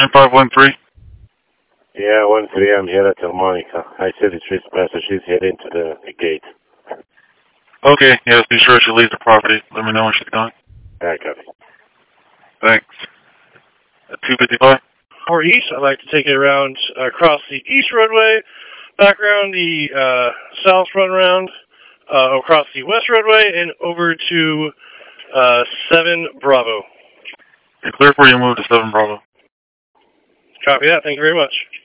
9513. Yeah, 1-3, I'm here at Delmonica. I see the trespasser. She's heading to the gate. Okay, yes, be sure she leaves the property. Let me know when she's gone. I copy. Thanks. At 255? Or east, I'd like to take it around across the east roadway, back around the south runaround, across the west roadway, and over to 7 Bravo. You're clear for you to move to 7 Bravo. Copy that. Thank you very much.